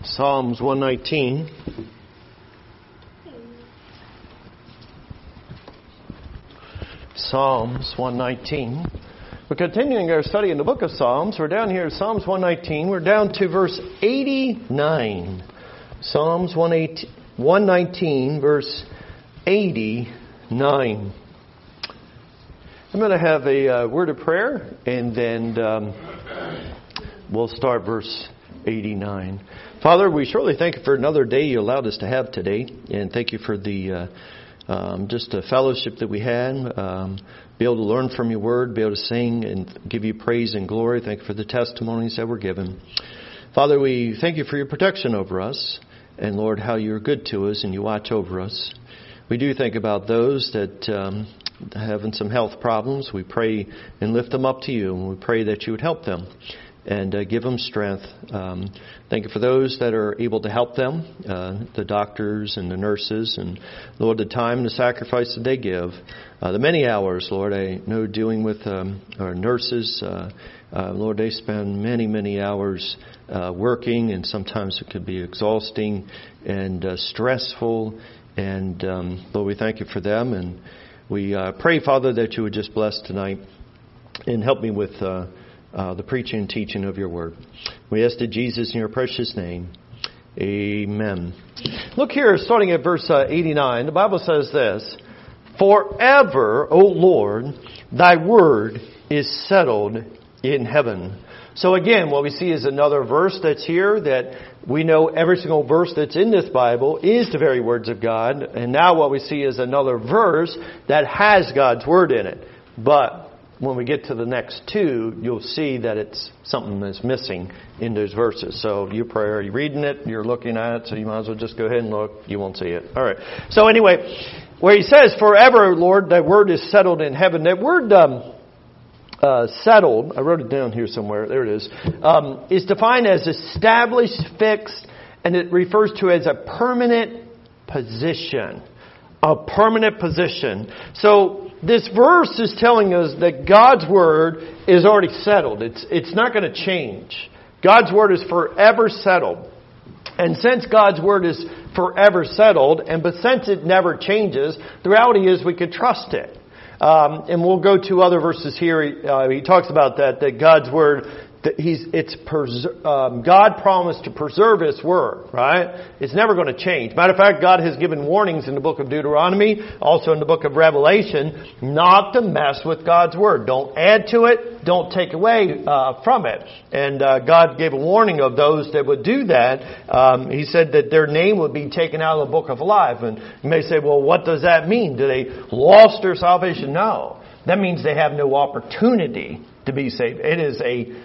Psalms 119. Psalms 119. We're continuing our study in the book of Psalms. We're down here at Psalms 119. We're down to verse 89. Psalms 119, verse 89. I'm going to have a word of prayer, and then we'll start verse 89. Father, we surely thank you for another day you allowed us to have today, and thank you for the just the fellowship that we had, be able to learn from your word, be able to sing and give you praise and glory. Thank you for the testimonies that were given. Father, we thank you for your protection over us, and Lord, how you're good to us and you watch over us. We do think about those that having some health problems. We pray and lift them up to you, and we pray that you would help them and give them strength. Thank you for those that are able to help them, the doctors and the nurses, and Lord, the time and the sacrifice that they give. The many hours, Lord, I know dealing with our nurses, Lord, they spend many, many hours working, and sometimes it could be exhausting and stressful. And Lord, we thank you for them, and we pray, Father, that you would just bless tonight and help me with the preaching and teaching of your word. We ask it, Jesus, in your precious name. Amen. Look here, starting at verse 89, the Bible says this: "Forever, O Lord, thy word is settled in heaven." So again, what we see is another verse that's here that we know every single verse that's in this Bible is the very words of God. And now what we see is another verse that has God's word in it. But when we get to the next two, you'll see that it's something that's missing in those verses. So you are reading it, you're looking at it, so you might as well just go ahead and look. You won't see it. All right. So anyway, where he says, "Forever, Lord, thy word is settled in heaven." That word settled, I wrote it down here somewhere, there it is defined as established, fixed, and it refers to as a permanent position. A permanent position. So this verse is telling us that God's word is already settled. It's not going to change. God's word is forever settled. And since God's word is forever settled, but since it never changes, the reality is we can trust it. And we'll go to other verses here. He talks about that God's word, God promised to preserve His word, right? It's never going to change. Matter of fact, God has given warnings in the book of Deuteronomy, also in the book of Revelation, not to mess with God's word. Don't add to it. Don't take away from it. And God gave a warning of those that would do that. He said that their name would be taken out of the book of life. And you may say, well, what does that mean? Do they lost their salvation? No. That means they have no opportunity to be saved. It is a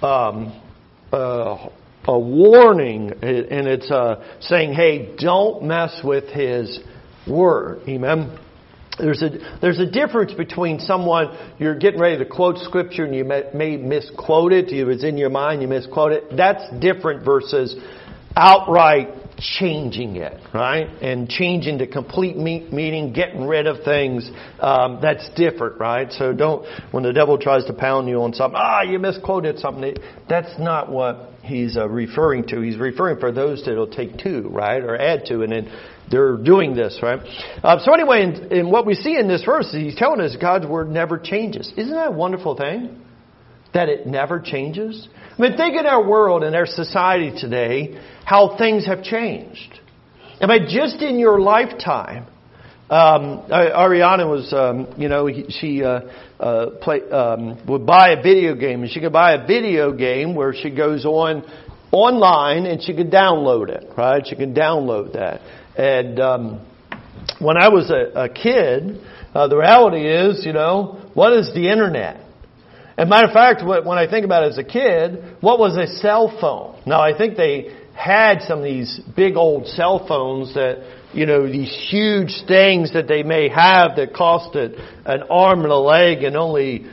warning, and it's saying, hey, don't mess with His word. Amen. There's a difference between someone, you're getting ready to quote Scripture and you may misquote it. It was in your mind, you misquote it. That's different versus outright changing it, right? And changing the complete meaning, getting rid of things, that's different, right? So when the devil tries to pound you on something, you misquoted something, that's not what he's referring to. He's referring for those that will take to, right? Or add to, and then they're doing this, right? So anyway, in what we see in this verse, he's telling us God's word never changes. Isn't that a wonderful thing? That it never changes? I mean, think in our world and our society today, how things have changed. I mean, just in your lifetime, Ariana was, she would buy a video game, and she could buy a video game where she goes online and she could download it, right? She can download that. And when I was a kid, the reality is, what is the internet? As a matter of fact, when I think about it as a kid, what was a cell phone? Now, I think they had some of these big old cell phones that, these huge things that they may have that costed an arm and a leg, and only,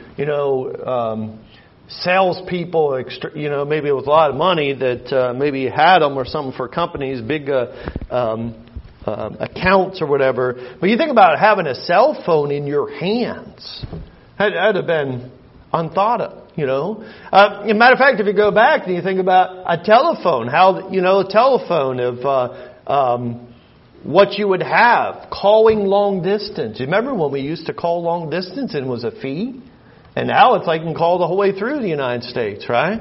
salespeople, maybe it was a lot of money that maybe had them or something for companies, big accounts or whatever. But you think about having a cell phone in your hands. That'd have been unthought of. As a matter of fact, if you go back and you think about a telephone, a telephone of what you would have, calling long distance. You remember when we used to call long distance and it was a fee? And now it's like you can call the whole way through the United States, right?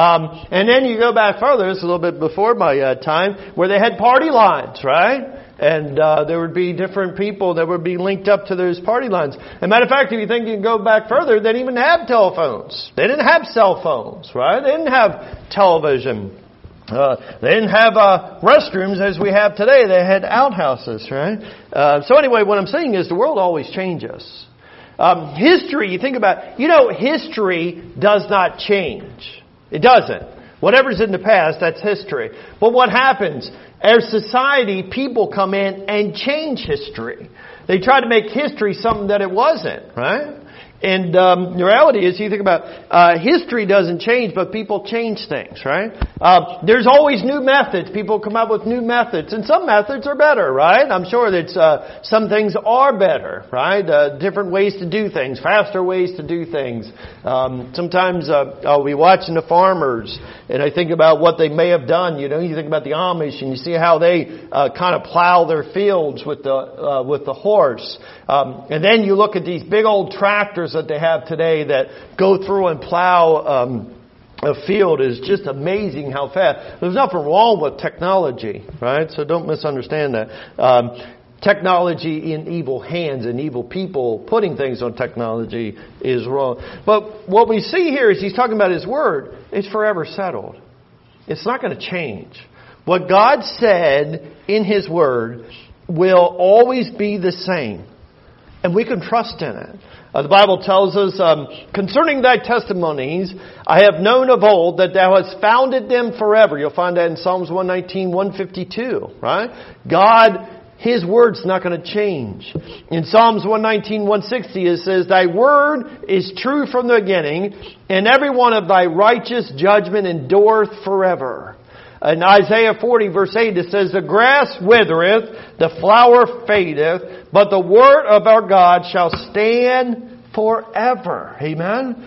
And then you go back further, it's a little bit before my time, where they had party lines, right? And there would be different people that would be linked up to those party lines. As a matter of fact, if you think you can go back further, they didn't even have telephones. They didn't have cell phones, right? They didn't have television. They didn't have restrooms as we have today. They had outhouses, right? So anyway, what I'm saying is the world always changes. History, you think about, history does not change. It doesn't. Whatever's in the past, that's history. But what happens? As society, people come in and change history. They try to make history something that it wasn't, right? And the reality is, you think about history doesn't change, but people change things, right? There's always new methods. People come up with new methods, and some methods are better, right? I'm sure that some things are better, right? Different ways to do things, faster ways to do things. Sometimes I'll be watching the farmers, and I think about what they may have done. You think about the Amish, and you see how they kind of plow their fields with the horse. And then you look at these big old tractors that they have today that go through and plow a field. Is just amazing how fast. There's nothing wrong with technology, right? So don't misunderstand that. Technology in evil hands and evil people putting things on technology is wrong. But what we see here is he's talking about His Word. It's forever settled. It's not going to change. What God said in His Word will always be the same. And we can trust in it. The Bible tells us, concerning thy testimonies, I have known of old that thou hast founded them forever. You'll find that in Psalms 119, 152, right? God, His Word's not going to change. In Psalms 119, 160, it says, thy word is true from the beginning, and every one of thy righteous judgment endureth forever. In Isaiah 40 verse 8 it says, the grass withereth, the flower fadeth, but the word of our God shall stand forever. Amen?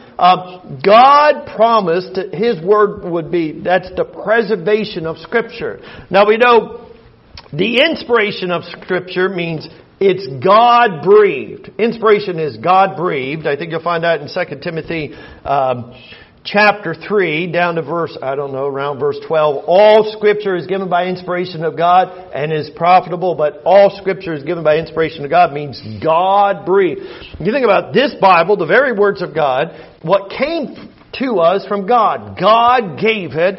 God promised that His Word would be, that's the preservation of Scripture. Now we know the inspiration of Scripture means it's God-breathed. Inspiration is God-breathed. I think you'll find that in 2 Timothy chapter 3, down to around verse 12. All Scripture is given by inspiration of God and is profitable, but all Scripture is given by inspiration of God means God-breathed. You think about this Bible, the very words of God, what came to us from God. God gave it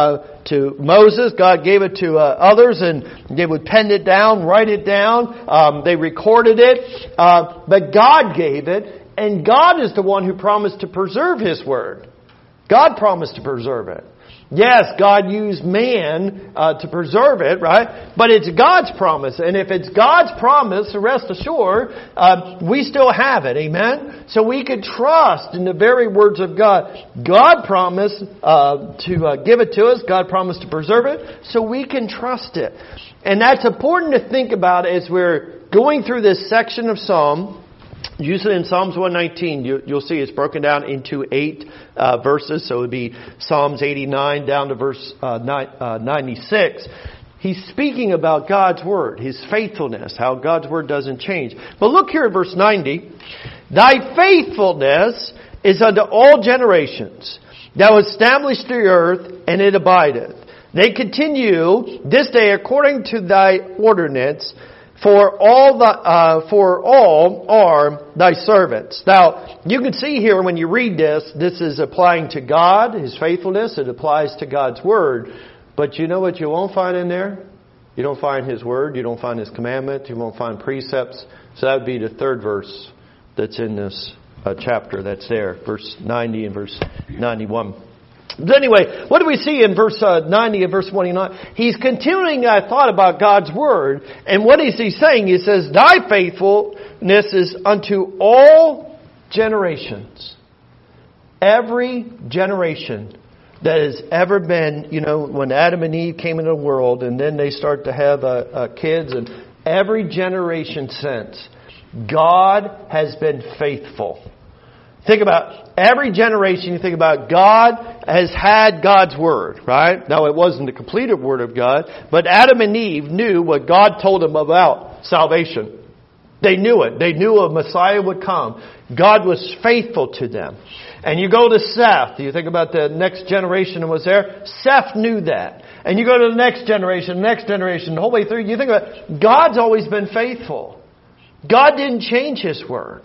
to Moses. God gave it to others, and they would pen it down, write it down. They recorded it. But God gave it, and God is the one who promised to preserve His Word. God promised to preserve it. Yes, God used man to preserve it, right? But it's God's promise. And if it's God's promise, rest assured, we still have it. Amen? So we could trust in the very words of God. God promised to give it to us. God promised to preserve it. So we can trust it. And that's important to think about as we're going through this section of Psalm. Usually in Psalms 119, you'll see it's broken down into 8 verses. So it would be Psalms 89 down to verse 96. He's speaking about God's Word, His faithfulness, how God's Word doesn't change. But look here at verse 90. Thy faithfulness is unto all generations. Thou hast established the earth, and it abideth. They continue this day according to thy ordinance. For all are thy servants. Now, you can see here when you read this is applying to God, His faithfulness. It applies to God's Word. But you know what you won't find in there? You don't find His Word. You don't find His commandment. You won't find precepts. So that would be the third verse that's in this chapter that's there. Verse 90 and verse 91. But anyway, what do we see in verse 90 and verse 29? He's continuing that thought about God's Word. And what is he saying? He says, thy faithfulness is unto all generations. Every generation that has ever been, when Adam and Eve came into the world and then they start to have kids, and every generation since, God has been faithful. Think about every generation, you think about God has had God's Word, right? Now it wasn't the completed Word of God, but Adam and Eve knew what God told them about salvation. They knew it. They knew a Messiah would come. God was faithful to them. And you go to Seth. You think about the next generation that was there. Seth knew that. And you go to the next generation, the whole way through. You think about it. God's always been faithful. God didn't change His Word.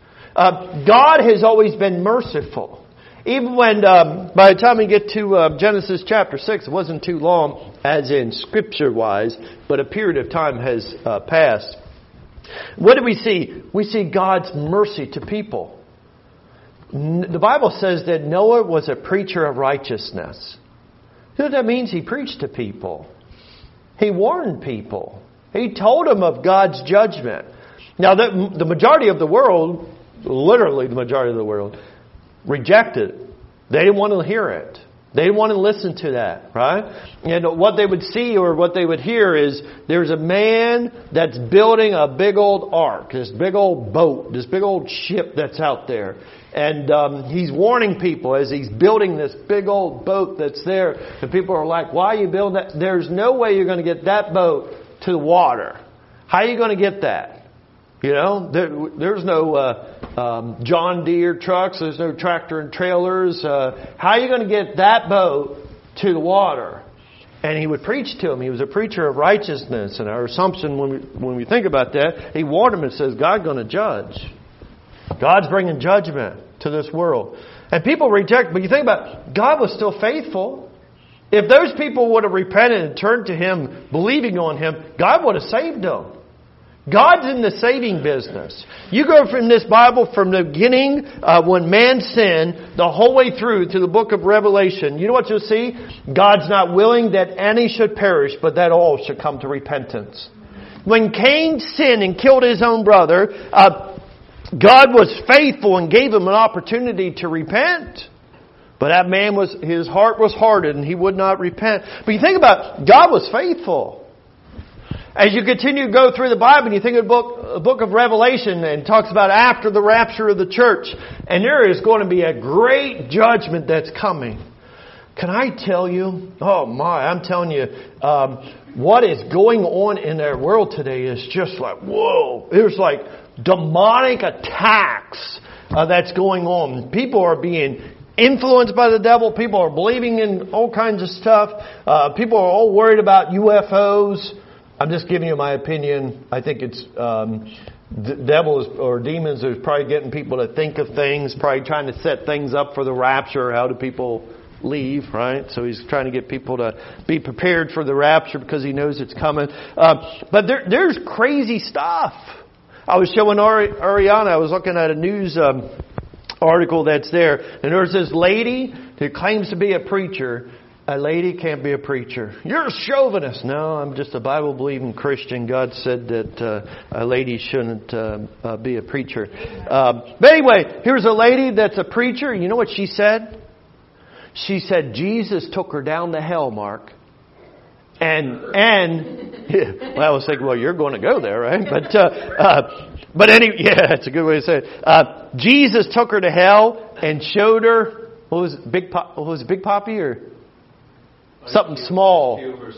God has always been merciful. Even when, by the time we get to Genesis chapter 6, it wasn't too long, as in Scripture-wise, but a period of time has passed. What do we see? We see God's mercy to people. The Bible says that Noah was a preacher of righteousness. You know what that means? He preached to people. He warned people. He told them of God's judgment. Now, the majority of the world, literally the majority of the world, rejected it. They didn't want to hear it. They didn't want to listen to that, right? And what they would see or what they would hear is there's a man that's building a big old ark, this big old boat, this big old ship that's out there. And he's warning people as he's building this big old boat that's there. And people are like, why are you building that? There's no way you're going to get that boat to the water. How are you going to get that? You know, there's no John Deere trucks. There's no tractor and trailers. How are you going to get that boat to the water? And he would preach to him. He was a preacher of righteousness. And our assumption when we think about that, he warned him and says, God's going to judge. God's bringing judgment to this world. And people reject, but you think about it, God was still faithful. If those people would have repented and turned to Him, believing on Him, God would have saved them. God's in the saving business. You go from this Bible from the beginning when man sinned the whole way through to the book of Revelation. You know what you'll see? God's not willing that any should perish, but that all should come to repentance. When Cain sinned and killed his own brother, God was faithful and gave him an opportunity to repent. But that man his heart was hardened and he would not repent. But you think about it, God was faithful. As you continue to go through the Bible, and you think of the book of Revelation, and it talks about after the rapture of the church, and there is going to be a great judgment that's coming. Can I tell you? Oh my, I'm telling you, what is going on in our world today is just like, whoa. There's like demonic attacks that's going on. People are being influenced by the devil. People are believing in all kinds of stuff. People are all worried about UFOs. I'm just giving you my opinion. I think it's devils or demons are probably getting people to think of things, probably trying to set things up for the rapture. How do people leave, right? So he's trying to get people to be prepared for the rapture because he knows it's coming. But there's crazy stuff. I was showing Ariana, I was looking at a news article that's there, and there's this lady that claims to be a preacher. A lady can't be a preacher. You're a chauvinist. No, I'm just a Bible-believing Christian. God said that a lady shouldn't be a preacher. But anyway, here's a lady that's a preacher. You know what she said? She said Jesus took her down to hell, Mark. And well, I was thinking, well, you're going to go there, right? But anyway, yeah, that's a good way to say it. Jesus took her to hell and showed her what was it, Big Poppy or something small.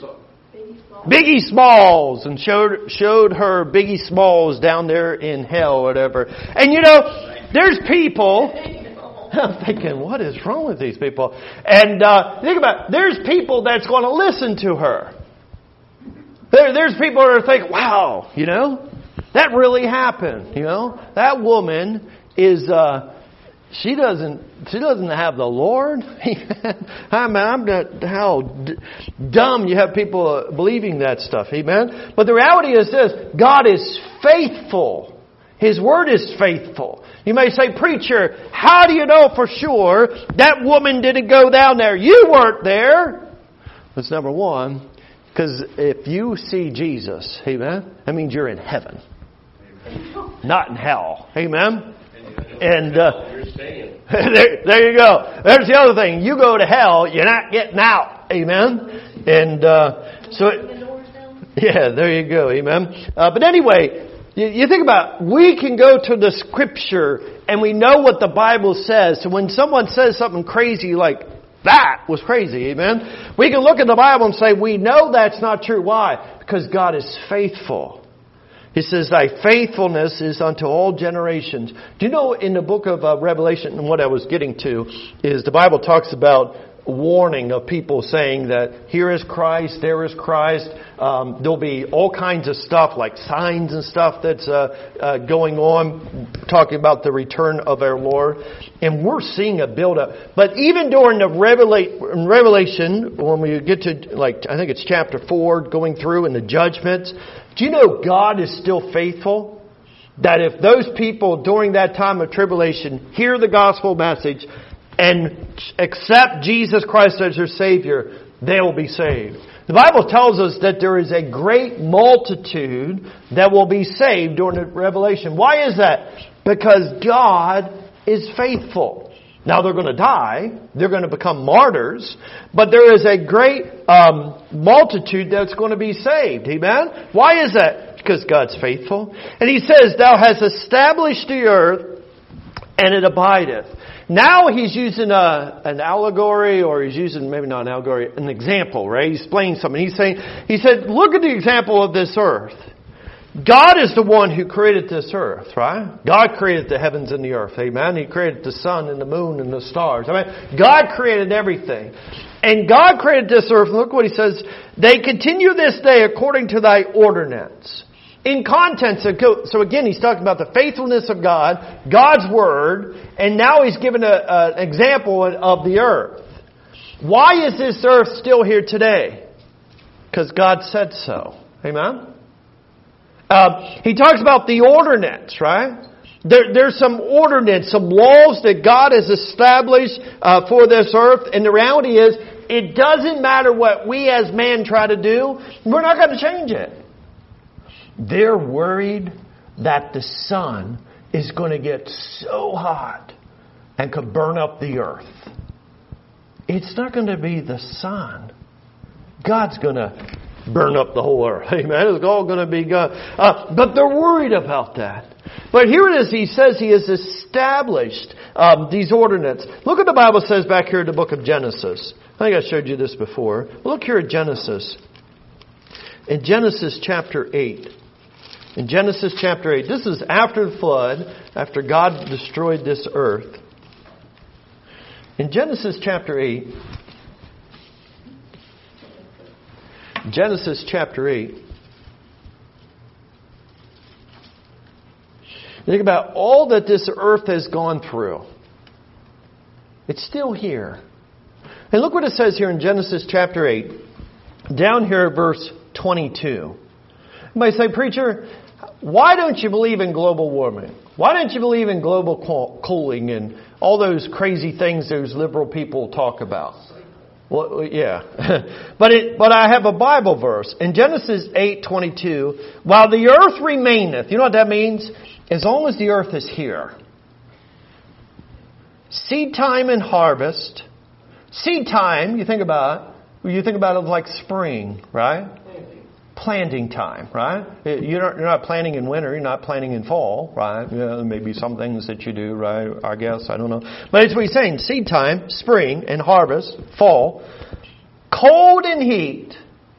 Biggie Smalls, and showed her Biggie Smalls down there in hell or whatever. And you know, there's people. I'm thinking, what is wrong with these people? And think about it, there's people that's going to listen to her. There's people that are thinking, wow, you know, that really happened. You know, that woman is. She doesn't have the Lord. I mean, I'm not how dumb you have people believing that stuff. Amen. But the reality is this: God is faithful. His Word is faithful. You may say, preacher, how do you know for sure that woman didn't go down there? You weren't there. That's number one. Because if you see Jesus, amen, that means you're in heaven, not in hell. Amen. And there you go. There's the other thing. You go to hell, you're not getting out. Amen. And yeah, there you go. Amen. But anyway, You think about it, we can go to the Scripture and we know what the Bible says. So when someone says something crazy like, that was crazy, amen? We can look at the Bible and say, we know that's not true. Why? Because God is faithful. He says, thy faithfulness is unto all generations. Do you know in the book of Revelation, and what I was getting to, is the Bible talks about warning of people saying that here is Christ, there is Christ. There'll be all kinds of stuff like signs and stuff that's going on, talking about the return of our Lord. And we're seeing a build-up. But even during the Revelation, when we get to, like, I think it's chapter 4, going through and the judgments, do you know God is still faithful? That if those people during that time of tribulation hear the gospel message and accept Jesus Christ as their Savior, they will be saved. The Bible tells us that there is a great multitude that will be saved during the Revelation. Why is that? Because God is faithful. Now they're going to die. They're going to become martyrs. But there is a great multitude that's going to be saved. Amen? Why is that? Because God's faithful. And He says, thou hast established the earth, and it abideth. Now he's using an allegory, or he's using, maybe not an allegory, an example, right? He's explaining something. He said, look at the example of this earth. God is the one who created this earth, right? God created the heavens and the earth, amen? He created the sun and the moon and the stars. I mean, God created everything. And God created this earth, and look what He says, they continue this day according to thy ordinance. In context, so again, he's talking about the faithfulness of God, God's Word, and now he's given an example of the earth. Why is this earth still here today? Because God said so. Amen? He talks about the ordinance, right? There's some ordinance, some laws that God has established for this earth, and the reality is, it doesn't matter what we as man try to do, we're not going to change it. They're worried that the sun is going to get so hot and could burn up the earth. It's not going to be the sun. God's going to burn up the whole earth. Amen. It's all going to be God. But they're worried about that. But here it is. He says He has established these ordinances. Look what the Bible says back here in the book of Genesis. I think I showed you this before. Look here at Genesis. In Genesis chapter 8. In Genesis chapter 8, this is after the flood, after God destroyed this earth. In Genesis chapter 8, think about all that this earth has gone through. It's still here. And look what it says here in Genesis chapter 8, down here at verse 22. You might say, preacher, why don't you believe in global warming? Why don't you believe in global cooling and all those crazy things those liberal people talk about? Well, yeah. But I have a Bible verse. In Genesis 8:22, while the earth remaineth, you know what that means? As long as the earth is here. Seed time and harvest. Seed time, you think about it like spring, right? Planting time, right? You're not planting in winter. You're not planting in fall, right? There may be some things that you do, right? I guess. I don't know. But it's what he's saying. Seed time, spring and harvest, fall, cold and heat,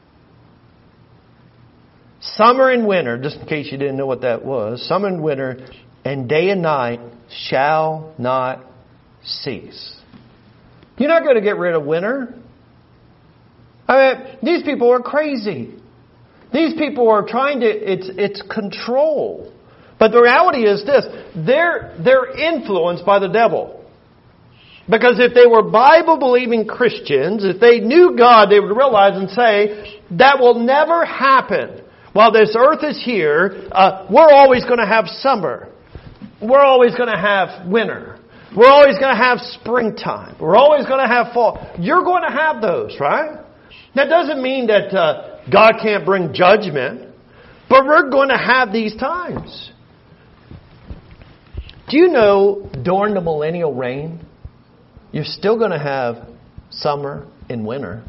summer and winter, just in case you didn't know what that was, summer and winter, and day and night shall not cease. You're not going to get rid of winter. I mean, these people are crazy. These people are trying to, it's control. But the reality is this, they're influenced by the devil. Because if they were Bible-believing Christians, if they knew God, they would realize and say, that will never happen. While this earth is here, we're always going to have summer. We're always going to have winter. We're always going to have springtime. We're always going to have fall. You're going to have those, right? That doesn't mean that God can't bring judgment, but we're going to have these times. Do you know during the millennial reign, you're still going to have summer and winter?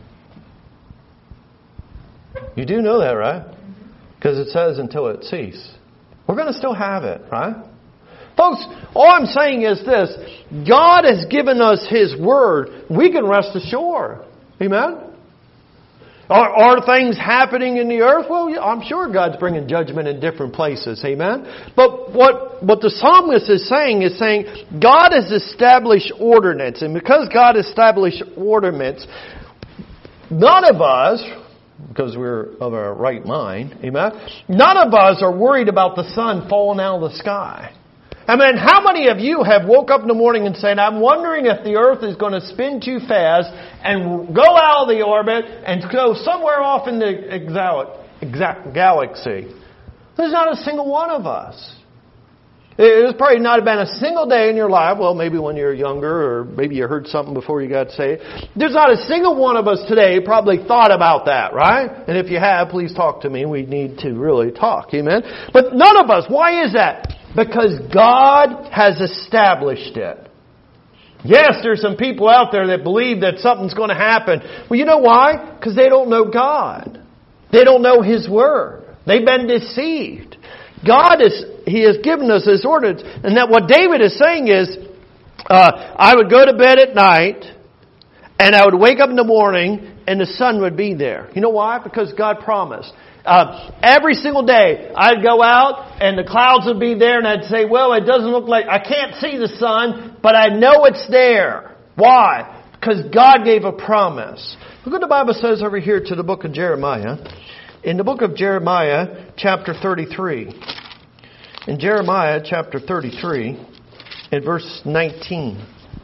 You do know that, right? Because it says until it cease. We're going to still have it, right? Folks, all I'm saying is this. God has given us His Word. We can rest assured. Amen? Are things happening in the earth? Well, I'm sure God's bringing judgment in different places. Amen? But what the psalmist is saying God has established ordinance. And because God established ordinance, none of us, because we're of our right mind, amen, none of us are worried about the sun falling out of the sky. I mean, how many of you have woke up in the morning and said, I'm wondering if the earth is going to spin too fast and go out of the orbit and go somewhere off in the galaxy? There's not a single one of us. There's probably not been a single day in your life, well, maybe when you're younger or maybe you heard something before you got saved. There's not a single one of us today probably thought about that, right? And if you have, please talk to me. We need to really talk, amen? But none of us. Why is that? Because God has established it. Yes, there's some people out there that believe that something's going to happen. Well, you know why? Because they don't know God. They don't know His Word. They've been deceived. He has given us His ordinance. And that what David is saying is, I would go to bed at night, and I would wake up in the morning, and the sun would be there. You know why? Because God promised. Every single day, I'd go out, and the clouds would be there, and I'd say, well, it doesn't look like, I can't see the sun, but I know it's there. Why? Because God gave a promise. Look what the Bible says over here to the book of Jeremiah. In the book of Jeremiah, chapter 33. In Jeremiah, chapter 33, in verse 19.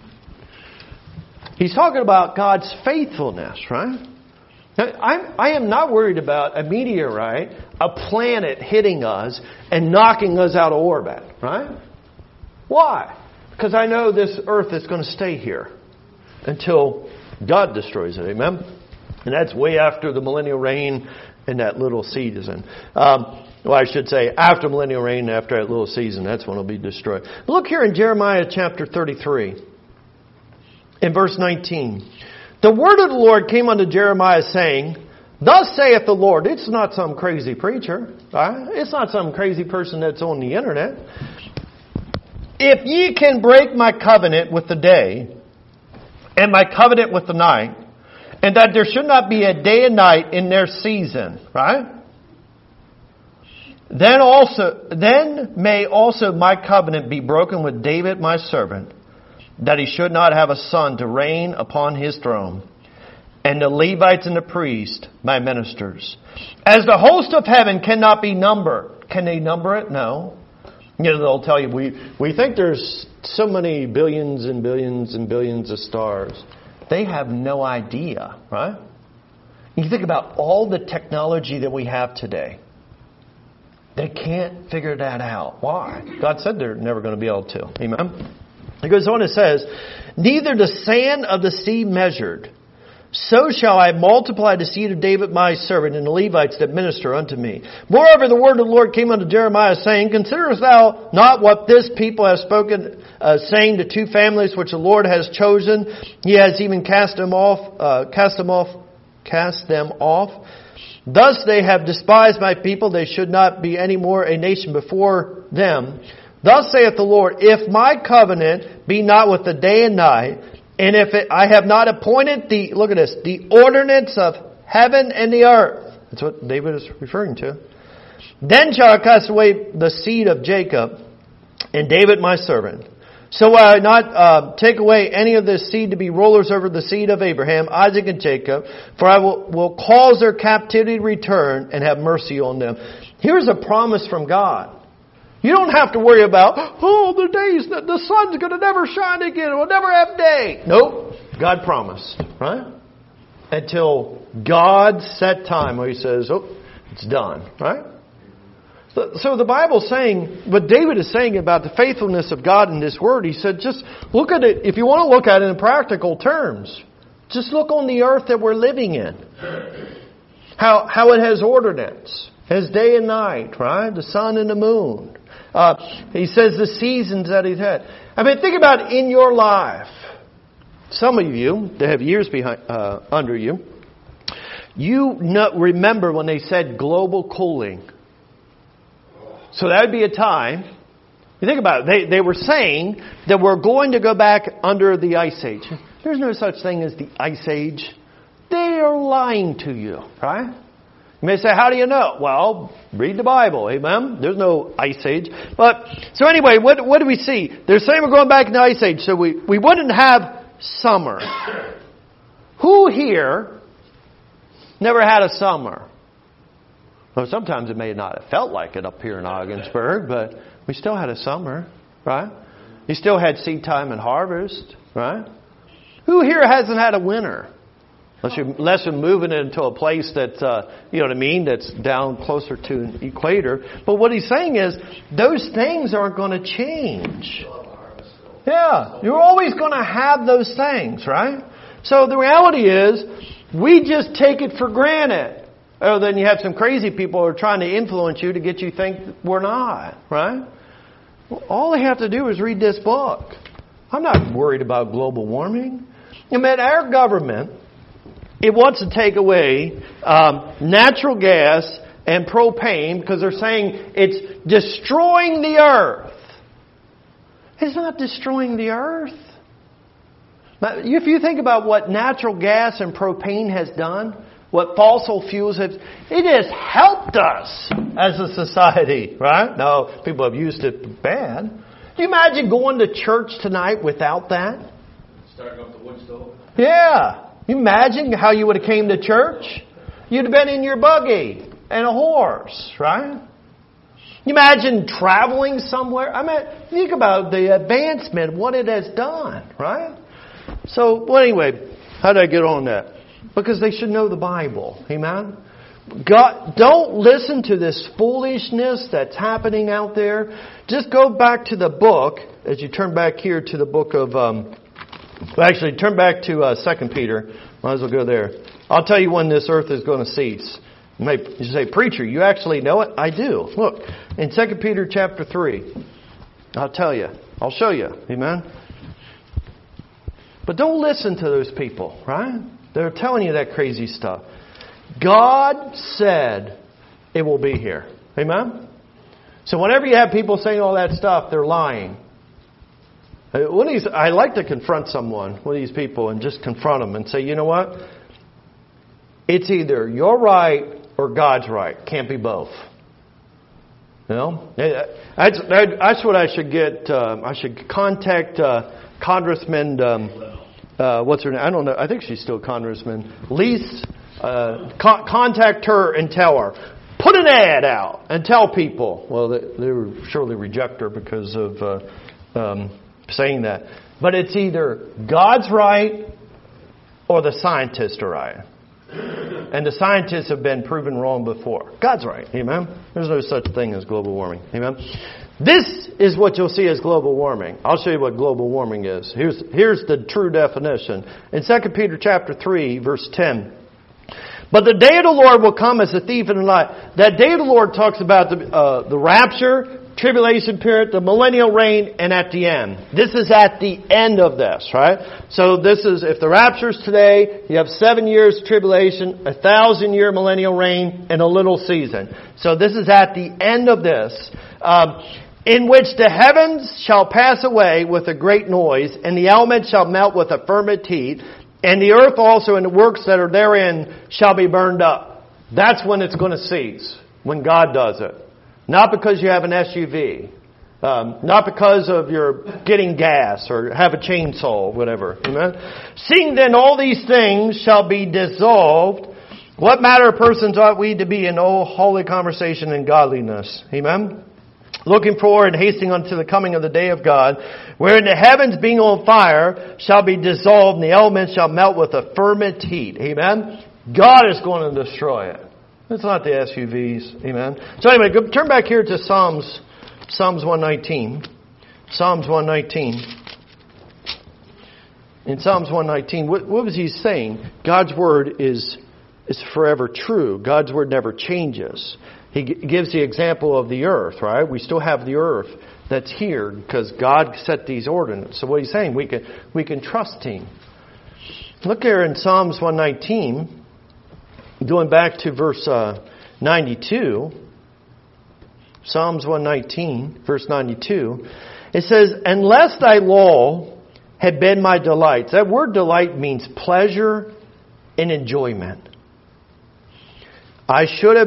He's talking about God's faithfulness, right? I am not worried about a meteorite, a planet hitting us and knocking us out of orbit, right? Why? Because I know this earth is going to stay here until God destroys it, amen? And that's way after the millennial reign and that little season. Well, I should say after millennial reign, after that little season, that's when it'll be destroyed. Look here in Jeremiah chapter 33, in verse 19. The word of the Lord came unto Jeremiah saying, Thus saith the Lord. It's not some crazy preacher. Right? It's not some crazy person that's on the internet. If ye can break my covenant with the day, and my covenant with the night, and that there should not be a day and night in their season, right? Then may also my covenant be broken with David my servant, that he should not have a son to reign upon his throne, and the Levites and the priests my ministers. As the host of heaven cannot be numbered. Can they number it? No. You know, they'll tell you, we think there's so many billions and billions and billions of stars. They have no idea, right? You think about all the technology that we have today. They can't figure that out. Why? God said they're never going to be able to. Amen? It goes on and says, Neither the sand of the sea measured, so shall I multiply the seed of David my servant and the Levites that minister unto me. Moreover, the word of the Lord came unto Jeremiah, saying, Considerest thou not what this people have spoken, saying to two families which the Lord has chosen? He has even cast them off. Thus they have despised my people. They should not be any more a nation before them. Thus saith the Lord, If my covenant be not with the day and night, and if I have not appointed the ordinance of heaven and the earth. That's what David is referring to. Then shall I cast away the seed of Jacob and David my servant. So will I not take away any of this seed to be rulers over the seed of Abraham, Isaac, and Jacob, for I will cause their captivity to return and have mercy on them. Here's a promise from God. You don't have to worry about, the days that the sun's going to never shine again. We'll never have day. Nope. God promised, right? Until God's set time where He says, it's done, right? So the Bible's saying, what David is saying about the faithfulness of God in this Word, he said, just look at it. If you want to look at it in practical terms, just look on the earth that we're living in. How it has ordinance. It has day and night, right? The sun and the moon. He says the seasons that He's had. I mean, think about in your life. Some of you that have years under you, remember when they said global cooling. So that would be a time. You think about it. They were saying that we're going to go back under the Ice Age. There's no such thing as the Ice Age. They are lying to you, right? You may say, how do you know? Well, read the Bible, amen? There's no Ice Age. So anyway, what do we see? They're saying we're going back in the Ice Age, so we wouldn't have summer. Who here never had a summer? Well, sometimes it may not have felt like it up here in Ogdensburg, but we still had a summer, right? You still had seed time and harvest, right? Who here hasn't had a winter? Unless you're moving it into a place that's, you know what I mean, that's down closer to an equator. But what he's saying is, those things aren't going to change. Yeah, you're always going to have those things, right? So the reality is, we just take it for granted. Oh, then you have some crazy people who are trying to influence you to get you to think we're not, right? Well, all they have to do is read this book. I'm not worried about global warming. I mean, our government, it wants to take away natural gas and propane because they're saying it's destroying the earth. It's not destroying the earth. Now, if you think about what natural gas and propane has done, what fossil fuels have, it has helped us as a society, right? Now, people have used it bad. Can you imagine going to church tonight without that? Starting up the wood stove? Yeah. You imagine how you would have came to church? You'd have been in your buggy and a horse, right? You imagine traveling somewhere? I mean, think about the advancement, what it has done, right? So, well, anyway, how did I get on that? Because they should know the Bible. Amen? God, don't listen to this foolishness that's happening out there. Just go back to the book, as you turn back here to the book of... actually, turn back to 2 Peter. Might as well go there. I'll tell you when this earth is going to cease. You say, preacher, you actually know it? I do. Look, in 2 Peter chapter 3, I'll tell you. I'll show you. Amen? But don't listen to those people, right? They're telling you that crazy stuff. God said it will be here. Amen? So whenever you have people saying all that stuff, they're lying. I like to confront someone, one of these people, and just confront them and say, you know what? It's either you're right or God's right. Can't be both. You know? That's what I should get. I should contact Congressman, what's her name? I don't know. I think she's still Congressman. Lise, contact her and tell her. Put an ad out and tell people. Well, they will surely reject her because of saying that. But it's either God's right or the scientists are right. And the scientists have been proven wrong before. God's right. Amen? There's no such thing as global warming. Amen? This is what you'll see as global warming. I'll show you what global warming is. Here's the true definition. In 2 Peter chapter 3, verse 10. But the day of the Lord will come as a thief in the night. That day of the Lord talks about the rapture, tribulation period, the millennial reign, and at the end. This is at the end of this, right? So this is, if the rapture's today, you have 7 years tribulation, 1,000-year millennial reign, and a little season. So this is at the end of this. In which the heavens shall pass away with a great noise, and the elements shall melt with a fervent heat, and the earth also and the works that are therein shall be burned up. That's when it's going to cease, when God does it. Not because you have an SUV. Not because of your getting gas or have a chainsaw, whatever. Amen? Seeing then all these things shall be dissolved, what manner of persons ought we to be in all holy conversation and godliness? Amen? Looking forward and hastening unto the coming of the day of God, wherein the heavens being on fire shall be dissolved, and the elements shall melt with a fervent heat. Amen? God is going to destroy it. It's not the SUVs. Amen? So anyway, turn back here to Psalms 119. Psalms 119. In Psalms 119, what was he saying? God's Word is forever true. God's Word never changes. He gives the example of the earth, right? We still have the earth that's here because God set these ordinances. So what he's saying, we can trust Him. Look here in Psalms 119, going back to verse 92. Psalms 119, verse 92. It says, unless thy law had been my delights. That word delight means pleasure and enjoyment. I should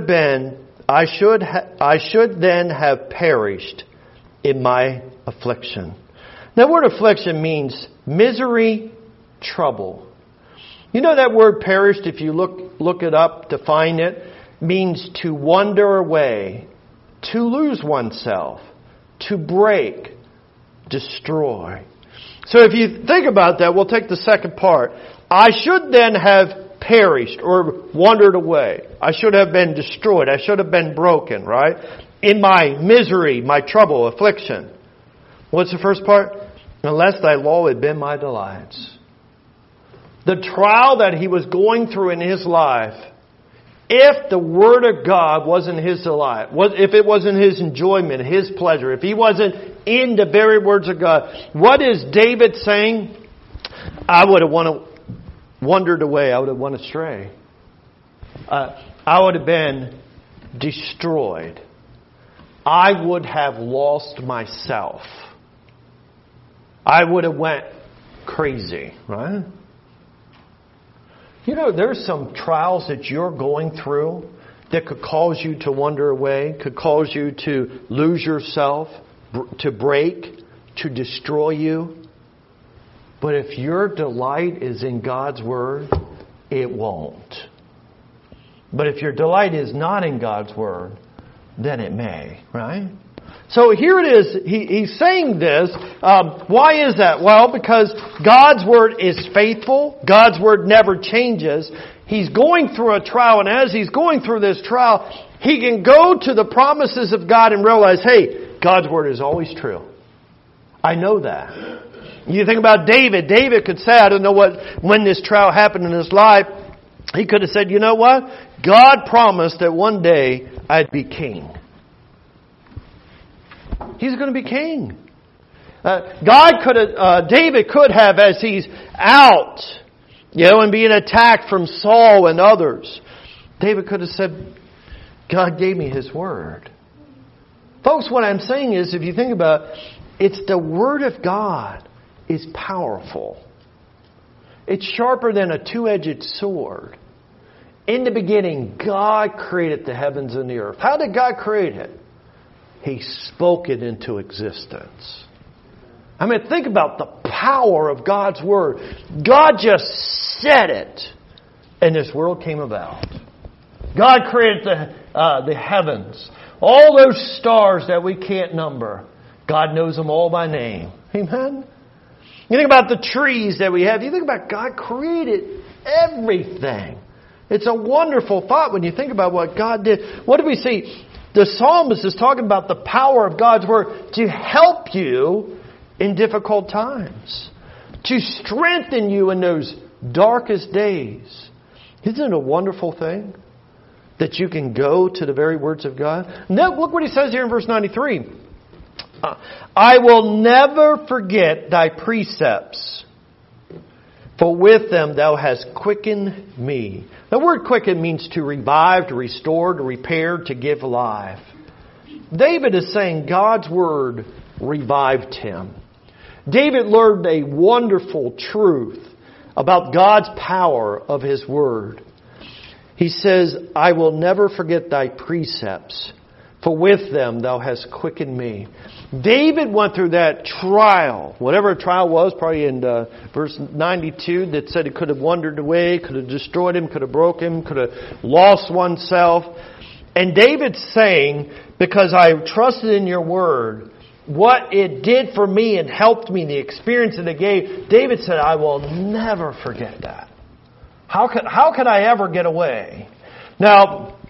then have perished in my affliction. That word affliction means misery, trouble. You know that word perished, if you look it up, define it, means to wander away, to lose oneself, to break, destroy. So if you think about that, we'll take the second part. I should then have perished or wandered away. I should have been destroyed. I should have been broken, right? In my misery, my trouble, affliction. What's the first part? Unless thy law had been my delights. The trial that he was going through in his life, if the Word of God wasn't his delight, if it wasn't his enjoyment, his pleasure, if he wasn't in the very words of God, what is David saying? I would have wandered away. I would have went astray. I would have been destroyed. I would have lost myself. I would have went crazy, right? You know, there's some trials that you're going through that could cause you to wander away, could cause you to lose yourself, to break, to destroy you. But if your delight is in God's Word, it won't. But if your delight is not in God's Word, then it may, right? So here it is. He's saying this. Why is that? Well, because God's Word is faithful. God's Word never changes. He's going through a trial, and as he's going through this trial, he can go to the promises of God and realize, hey, God's Word is always true. I know that. You think about David. David could say, I don't know when this trial happened in his life. He could have said, you know what? God promised that one day I'd be king. He's going to be king. David could have, as he's out, and being attacked from Saul and others, David could have said, God gave me His Word. Folks, what I'm saying is, if you think about it, it's the Word of God is powerful. It's sharper than a two-edged sword. In the beginning, God created the heavens and the earth. How did God create it? He spoke it into existence. I mean, think about the power of God's Word. God just said it, and this world came about. God created the heavens. All those stars that we can't number. God knows them all by name. Amen? You think about the trees that we have. You think about God created everything. It's a wonderful thought when you think about what God did. What do we see? The psalmist is talking about the power of God's Word to help you in difficult times. To strengthen you in those darkest days. Isn't it a wonderful thing? That you can go to the very words of God. Now, look what he says here in verse 93. I will never forget thy precepts, for with them thou hast quickened me. The word quicken means to revive, to restore, to repair, to give life. David is saying God's Word revived him. David learned a wonderful truth about God's power of His Word. He says, I will never forget thy precepts, for with them thou hast quickened me. David went through that trial, whatever a trial was, probably in verse 92, that said he could have wandered away, could have destroyed him, could have broken him, could have lost oneself. And David's saying, because I trusted in your Word, what it did for me and helped me, the experience that it gave, David said, I will never forget that. How could I ever get away? Now,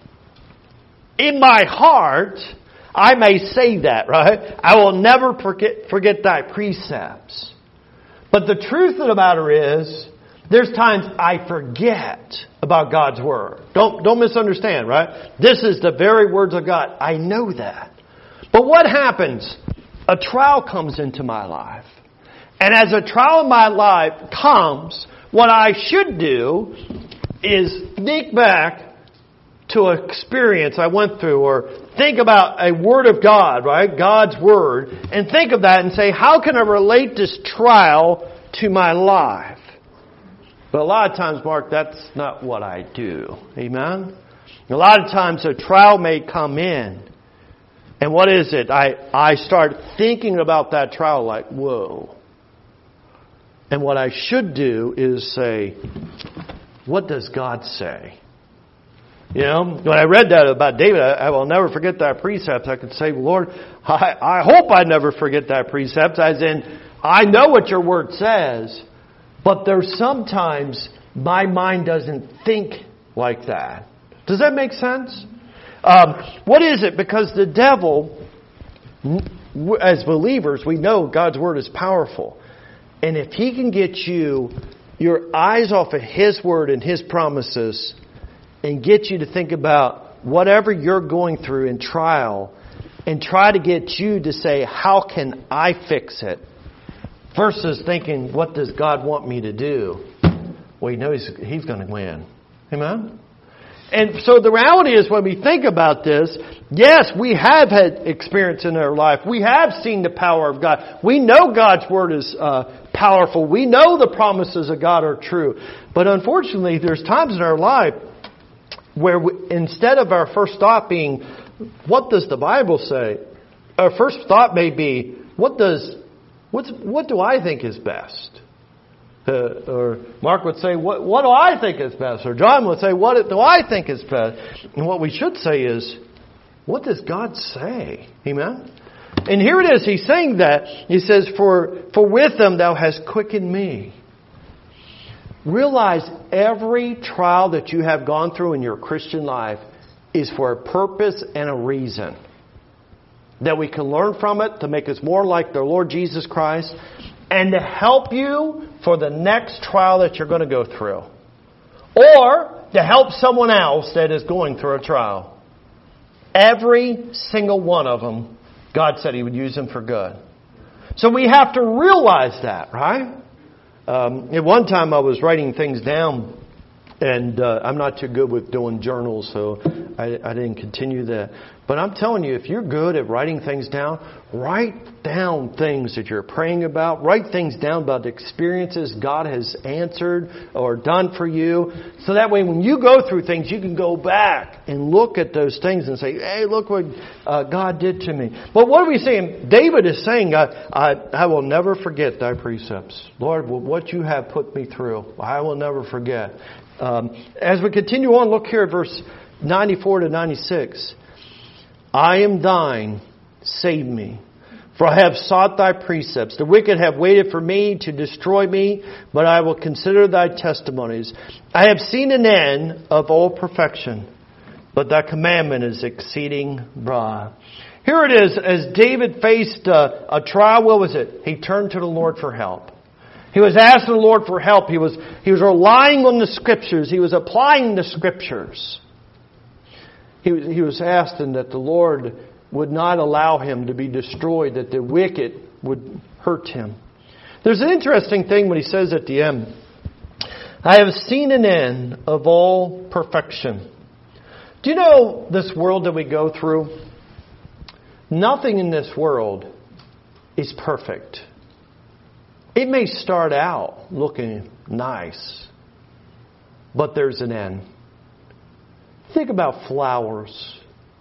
in my heart, I may say that, right? I will never forget thy precepts. But the truth of the matter is, there's times I forget about God's Word. Don't misunderstand, right? This is the very words of God. I know that. But what happens? A trial comes into my life. And as a trial in my life comes, what I should do is sneak back to an experience I went through, or think about a Word of God, right? God's Word, and think of that and say, how can I relate this trial to my life? But a lot of times, Mark, that's not what I do. Amen? A lot of times a trial may come in. And what is it? I start thinking about that trial like, whoa. And what I should do is say, what does God say? You know, when I read that about David, I will never forget that precept. I could say, Lord, I hope I never forget that precept. As in, I know what your Word says, but there's sometimes my mind doesn't think like that. Does that make sense? What is it? Because the devil, as believers, we know God's Word is powerful. And if he can get your eyes off of His Word and His promises, and get you to think about whatever you're going through in trial, and try to get you to say, how can I fix it? Versus thinking, what does God want me to do? Well, He knows He's going to win. Amen? And so the reality is, when we think about this, yes, we have had experience in our life. We have seen the power of God. We know God's Word is powerful. We know the promises of God are true. But unfortunately, there's times in our life where instead of our first thought being, what does the Bible say? Our first thought may be, what do I think is best? Or Mark would say, what do I think is best? Or John would say, what do I think is best? And what we should say is, what does God say? Amen? And here it is. He's saying that. He says, for with them thou hast quickened me. Realize every trial that you have gone through in your Christian life is for a purpose and a reason. That we can learn from it to make us more like the Lord Jesus Christ, and to help you for the next trial that you're going to go through. Or to help someone else that is going through a trial. Every single one of them, God said He would use them for good. So we have to realize that, right? At one time I was writing things down, and I'm not too good with doing journals, so I didn't continue that. But I'm telling you, if you're good at writing things down, write down things that you're praying about. Write things down about the experiences God has answered or done for you. So that way when you go through things, you can go back and look at those things and say, hey, look what God did to me. But what are we saying? David is saying, I will never forget thy precepts. Lord, what you have put me through, I will never forget. As we continue on, look here at verse 94 to 96. I am thine, save me. For I have sought thy precepts. The wicked have waited for me to destroy me, but I will consider thy testimonies. I have seen an end of all perfection, but thy commandment is exceeding broad. Here it is, as David faced a trial, what was it? He turned to the Lord for help. He was asking the Lord for help. He was relying on the Scriptures. He was applying the Scriptures. He was asking that the Lord would not allow him to be destroyed, that the wicked would hurt him. There's an interesting thing when he says at the end, I have seen an end of all perfection. Do you know this world that we go through? Nothing in this world is perfect. It may start out looking nice, but there's an end. Think about flowers.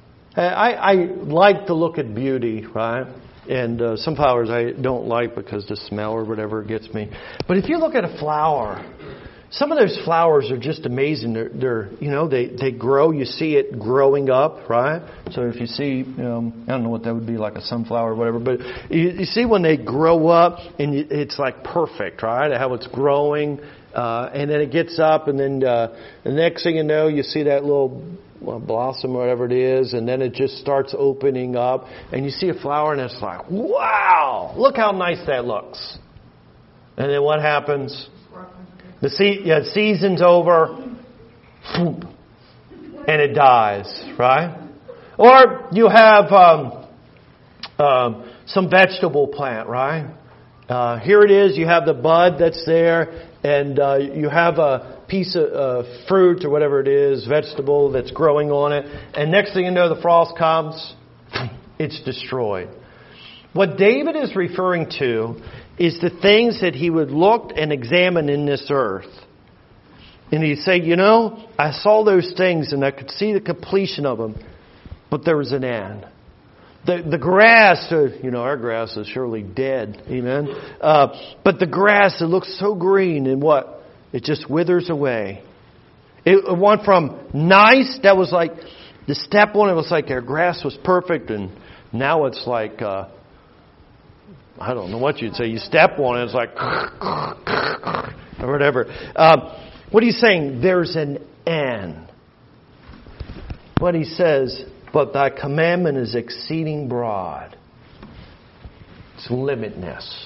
I like to look at beauty, right? And some flowers I don't like because the smell or whatever gets me. But if you look at a flower, some of those flowers are just amazing. They grow. You see it growing up, right? So if you see, I don't know what that would be, like a sunflower or whatever, but you see when they grow up and it's like perfect, right? How it's growing. And then it gets up, and then the next thing you know, you see that little blossom or whatever it is, and then it just starts opening up, and you see a flower, and it's like, wow, look how nice that looks. And then what happens? The season's over, and it dies, right? Or you have some vegetable plant, right? Here it is, you have the bud that's there, and you have a piece of fruit or whatever it is, vegetable that's growing on it, and next thing you know, the frost comes, it's destroyed. What David is referring to is the things that he would look and examine in this earth. And he'd say, I saw those things and I could see the completion of them, but there was an end. The grass, our grass is surely dead, amen. But the grass, it looks so green, and what? It just withers away. It went from nice, that was like, the step one, it was like our grass was perfect, and now it's like, I don't know what you'd say. You step on it, it's like, or whatever. What he's saying, there's an end. What he says, but thy commandment is exceeding broad. It's limitless.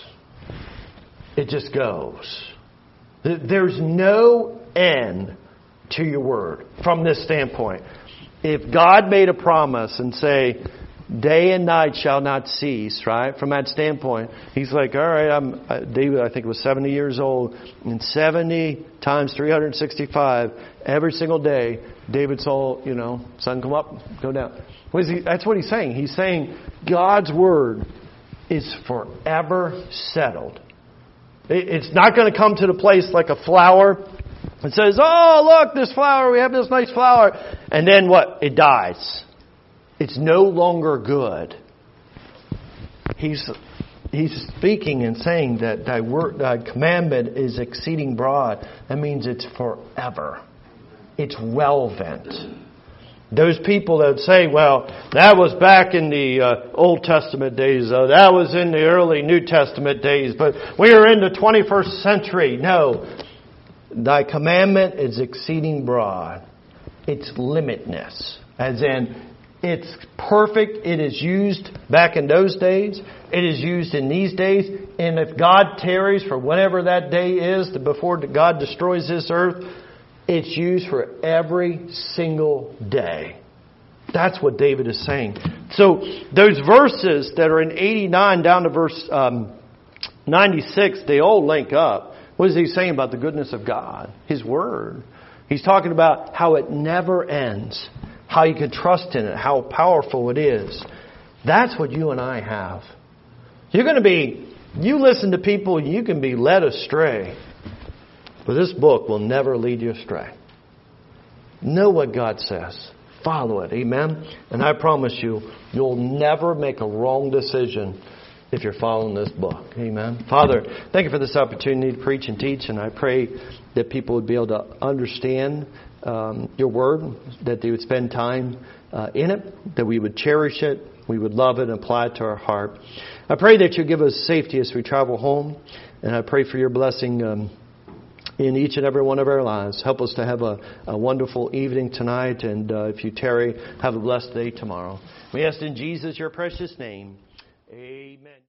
It just goes. There's no end to your word from this standpoint. If God made a promise and say, day and night shall not cease, right? From that standpoint, he's like, all right, David, I think, was 70 years old. And 70 times 365, every single day, David saw, sun come up, go down. That's what he's saying. He's saying God's word is forever settled. It's not going to come to the place like a flower. It says, oh, look, this flower, we have this nice flower. And then what? It dies. It's no longer good. He's speaking and saying that thy commandment is exceeding broad. That means it's forever. It's relevant. Those people that say, well, that was back in the Old Testament days, that was in the early New Testament days, but we are in the 21st century. No. Thy commandment is exceeding broad. It's limitless. As in, it's perfect. It is used back in those days. It is used in these days. And if God tarries for whatever that day is before God destroys this earth, it's used for every single day. That's what David is saying. So those verses that are in 89 down to verse 96, they all link up. What is he saying about the goodness of God? His Word. He's talking about how it never ends. How you can trust in it. How powerful it is. That's what you and I have. You listen to people, you can be led astray. But this book will never lead you astray. Know what God says. Follow it. Amen? And I promise you'll never make a wrong decision if you're following this book. Amen? Father, thank you for this opportunity to preach and teach. And I pray that people would be able to understand your word, that they would spend time in it, that we would cherish it, we would love it and apply it to our heart. I pray that you give us safety as we travel home. And I pray for your blessing in each and every one of our lives. Help us to have a wonderful evening tonight. And if you tarry, have a blessed day tomorrow. We ask in Jesus, your precious name. Amen.